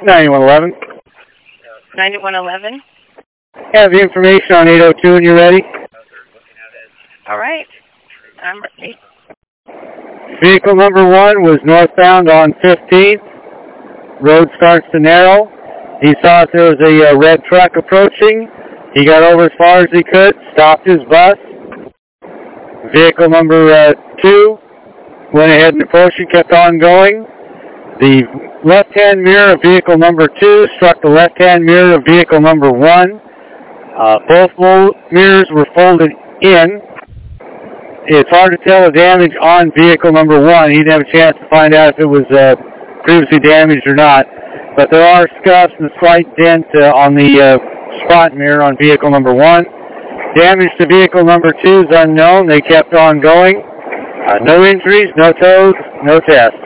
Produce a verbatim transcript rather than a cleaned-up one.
ninety-one eleven. ninety-one eleven. Have the information on eight oh two when you're ready. All right. I'm ready. Vehicle number one was northbound on fifteenth. Road starts to narrow. He saw that there was a uh, red truck approaching. He got over as far as he could, stopped his bus. Vehicle number uh, two went ahead and approached and kept on going. The left-hand mirror of vehicle number two struck the left-hand mirror of vehicle number one. Uh, both mirrors were folded in. It's hard to tell the damage on vehicle number one. He didn't have a chance to find out if it was uh, previously damaged or not. But there are scuffs and a slight dent uh, on the uh, spot mirror on vehicle number one. Damage to vehicle number two is unknown. They kept on going. Uh, no injuries, no tows, no tests.